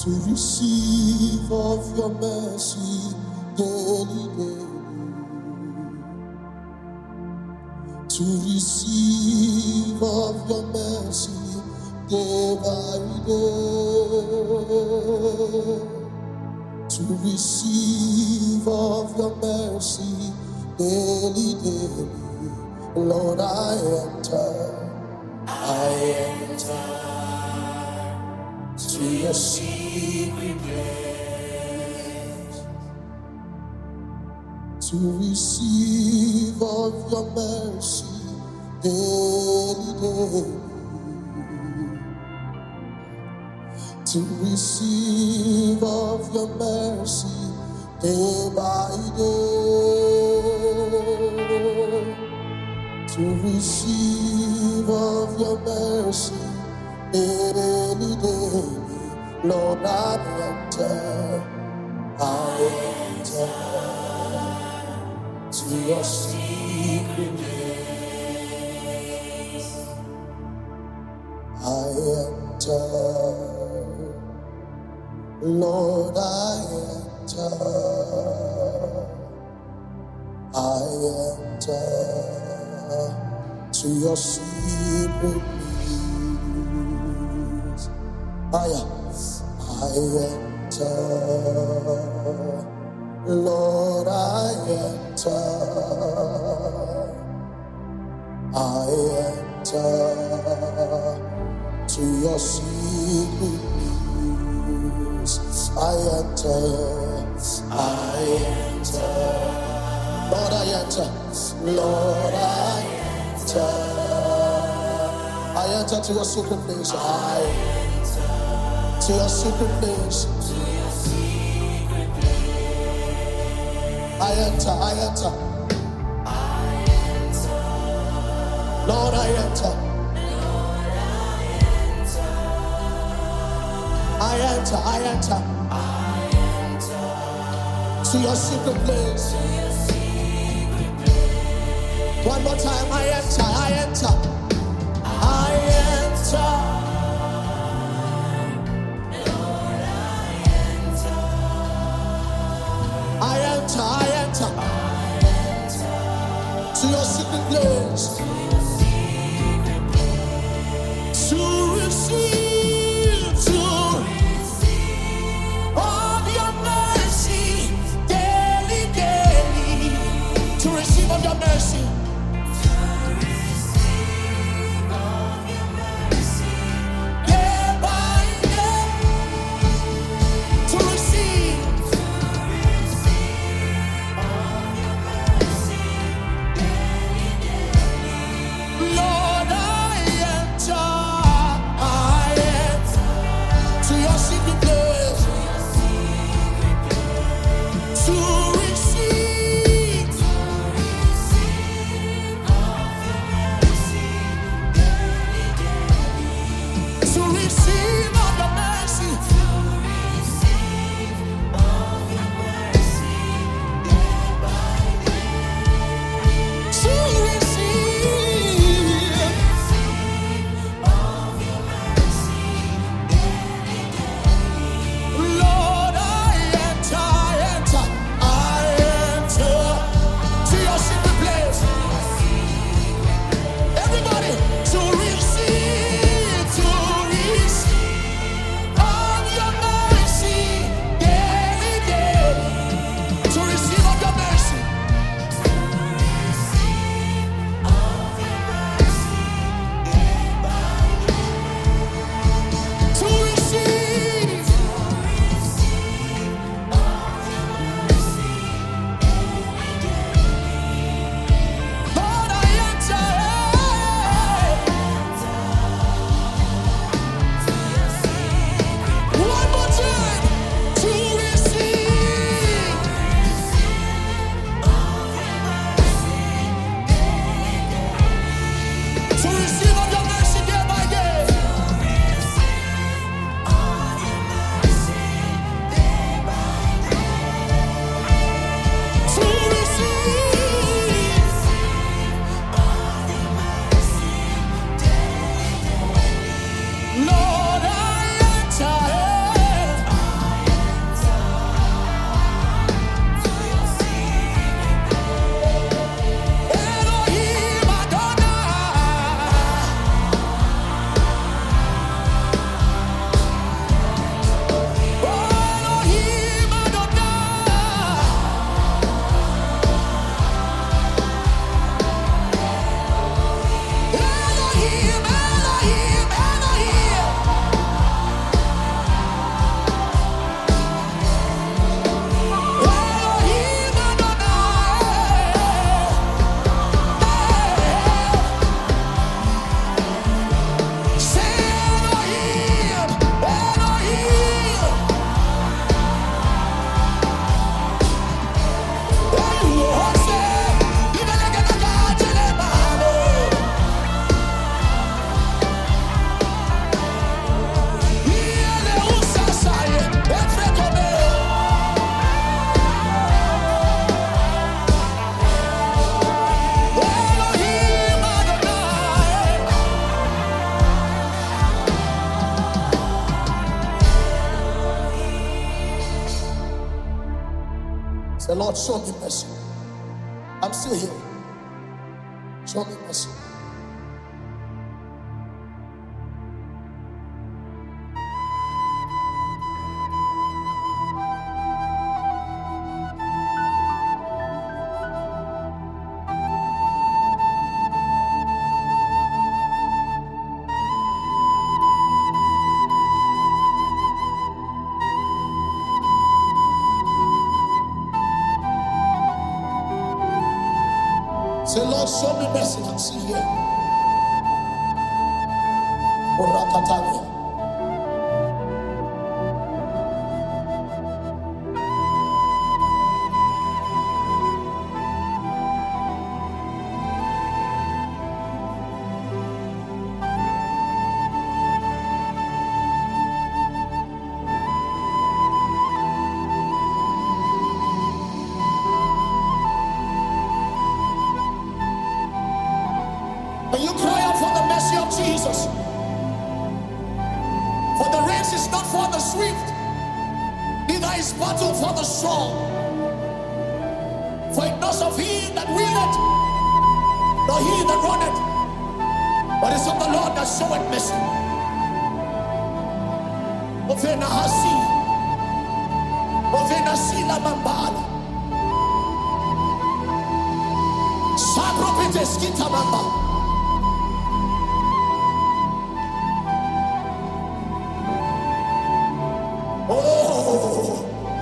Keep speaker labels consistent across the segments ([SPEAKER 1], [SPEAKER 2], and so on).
[SPEAKER 1] to receive of your mercy daily, to receive of your mercy day by day, to receive of your mercy daily. Lord, I enter to your secret place, to receive of your mercy daily, to receive of your mercy day by day, to receive of your mercy daily. Lord, I enter to your secret place. I enter, Lord, I enter to your secret place. I enter, Lord, I enter to your secret place. I enter, Lord, I enter, Lord, I enter to your secret place. To your secret place. I enter. Lord, I enter. To your secret place. One more time, I enter. To your secret place, to receive of your mercy daily, to receive of your mercy, The Lord, show me mercy. I'm still here. Show me mercy. Say, Lord, show me mercy. I'm still here. Orakatalia. When you cry out for the mercy of Jesus, for the race is not for the swift, neither is battle for the strong. For it not of he that willeth, nor he that runneth, but it's of the Lord that showeth mercy. Ovena hasi, ovena sila mambala, sapropites kita mamba. Oh,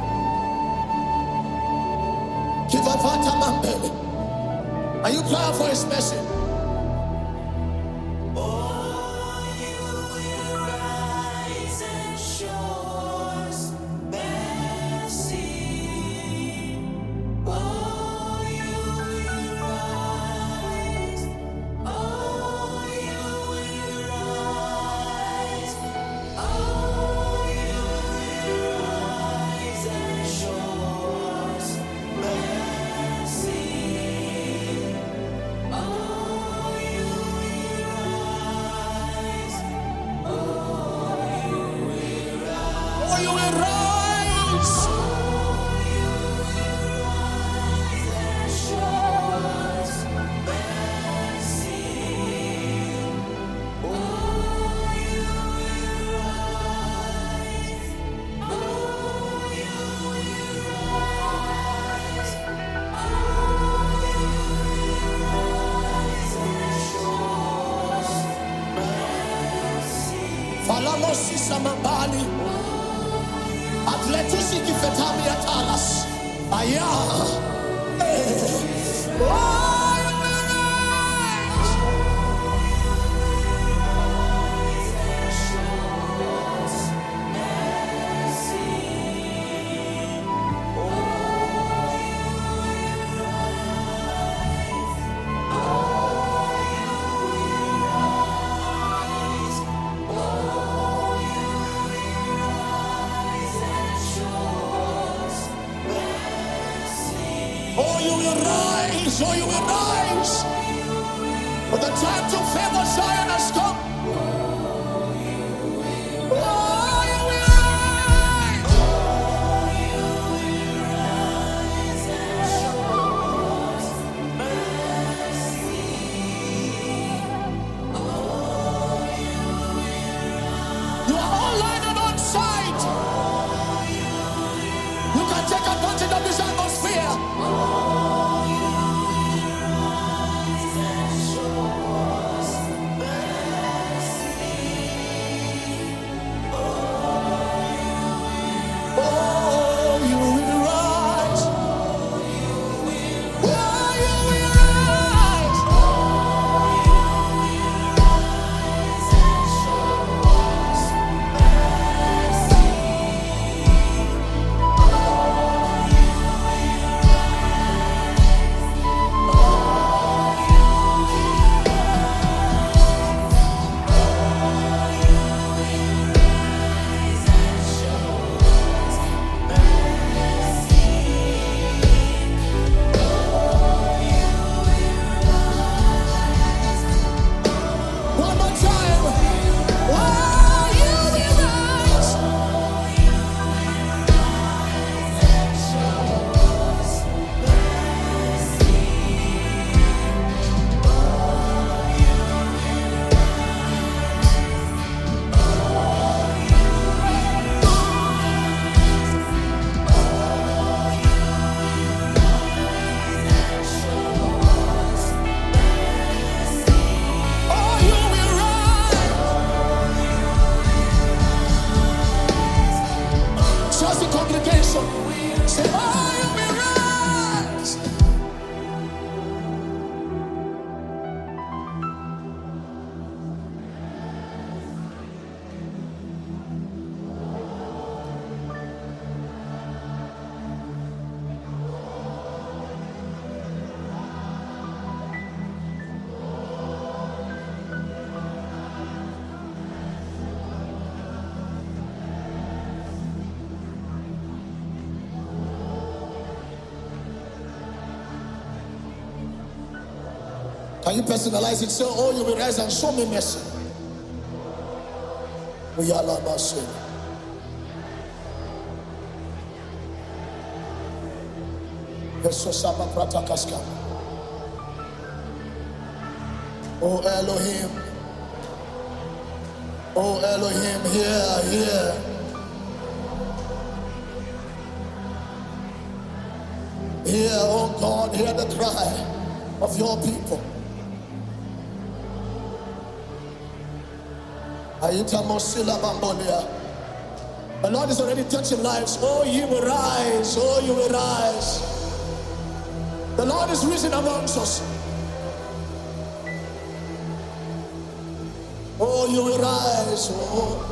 [SPEAKER 1] Kivavata Mambele. Are you crying for his mercy? Oh, you will rise and show us mercy. Oh, you will rise. Oh, you will rise. Oh, you rise and show us mercy. Oh, you will rise. Oh, you will rise. Oh, you will rise. And show us mercy. Oh, you will rise. Oh, you will rise. Oh, you rise and show us mercy. Falamosi samambali, atletusi kifetami atalas. Aya. Oh, you will rise. And show us mercy. Oh, you will rise. Oh, you will rise. Oh, you will rise and show us mercy. Oh, you will rise. Oh, you will rise. For the time to favor Zion has come. Oh, you will rise. And show us mercy. You are all lined on site. You can take advantage of this atmosphere. Oh, you will rise. Oh, you will rise. One more time. Oh, you will rise. Can you personalize it? Say, oh, you will rise and show me mercy. We are Lord mercy. Oh Elohim, oh Elohim, hear. Hear, oh God, hear the cry of your people. The Lord is already touching lives. Oh, you will rise. Oh, you will rise. The Lord is risen amongst us. Oh, you will rise. Oh.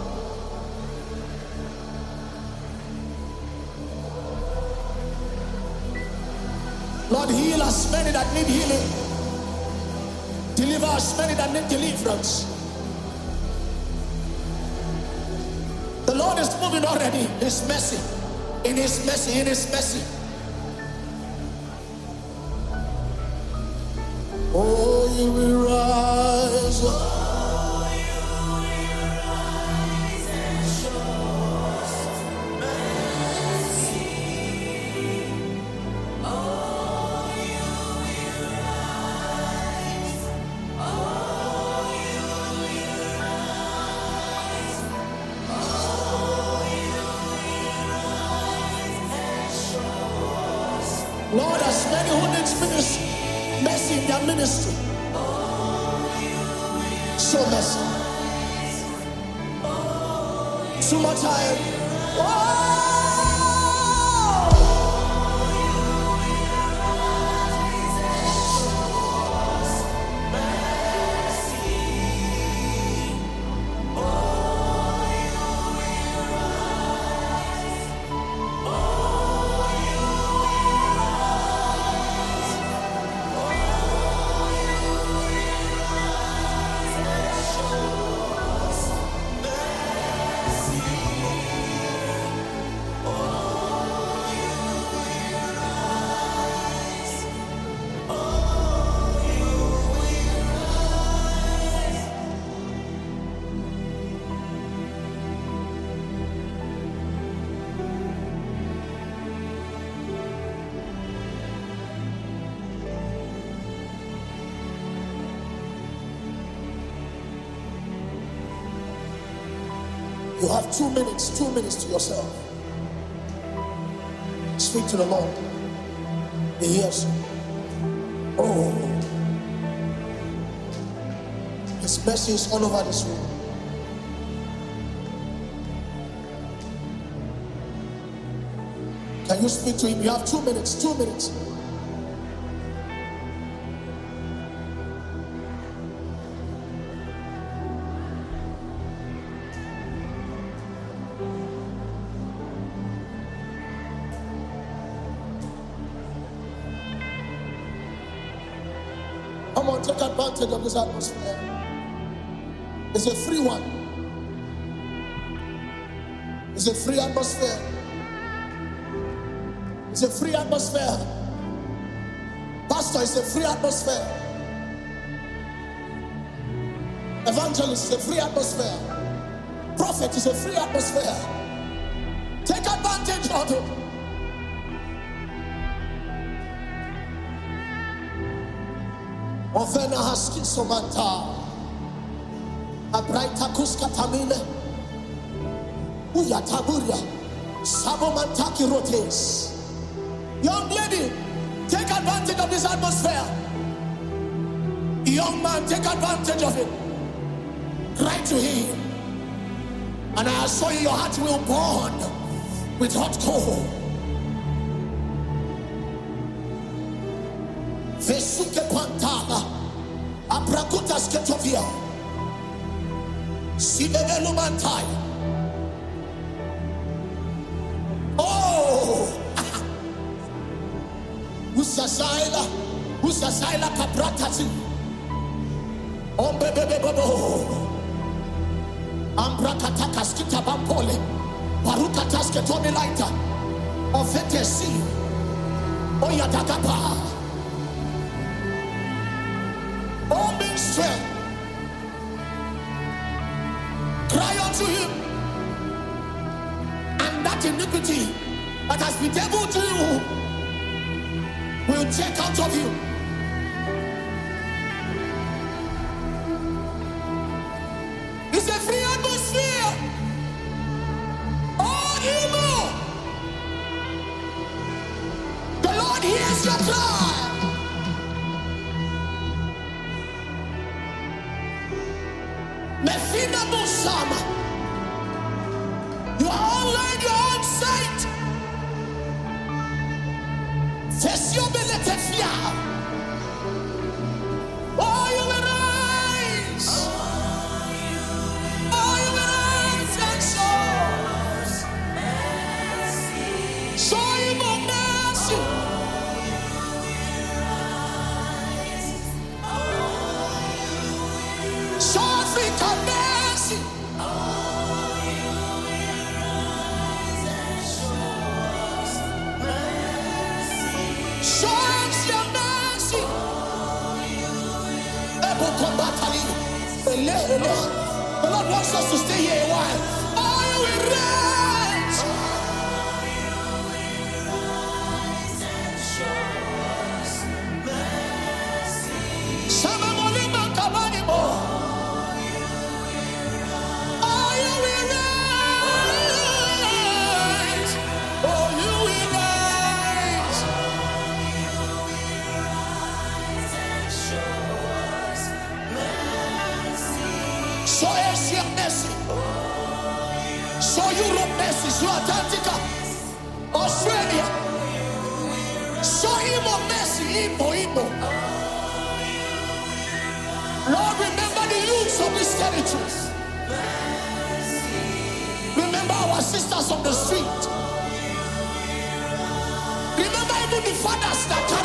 [SPEAKER 1] Lord, heal us many that need healing. Deliver us many that need deliverance. The Lord is moving already. His mercy. In His mercy. In His mercy. Oh, you will rise. Oh, you will rise and show us mercy. Oh, you will rise. Oh, you will rise. Oh, you will rise and show us. Lord, as many who need mercy in their ministry, show mercy. Too much time. You have 2 minutes to yourself. Speak to the Lord. He hears you. Oh, His mercy is all over this room. Can you speak to Him? You have 2 minutes. 2 minutes. Come on, take advantage of this atmosphere. It's a free one. It's a free atmosphere. It's a free atmosphere. Pastor, it's a free atmosphere. Evangelist, it's a free atmosphere. Prophet, is a free atmosphere. Take advantage of it. Ofena haski somanta abraita kuska tamile uya taburia sabomantaki rotes. Young lady, take advantage of this atmosphere. Young man, take advantage of it. Cry to Him, and I assure you your heart will burn with hot coal. Vesuke pantala abrakutas ketovia sibevelu mantai. Oh, usasaila kapratati ombebebebo ambrakatakas kitabampole barukatas ketoni laita ofetesi oyadagapa. Oh, verse 12. Cry unto him, and that iniquity that has been able to you will take out of you. It's a free atmosphere. All evil. The Lord hears your cry. Mefina Musama. You are all in your own sight. Fesiobeletefiya. Oh, you will rise. Oh, you will rise and show him more mercy. Show Africa mercy. Show us your mercy. The Lord wants us to stay here a while. Oh, you will rise. Sama molima kabani mo. Oh, you will rise. Oh, you will rise. Show Asia mercy. Show Europe mercy. Show Antarctica, Australia. Show Imo mercy. Imo. Lord, remember the youths of these territories. Remember our sisters on the street. Remember even the fathers that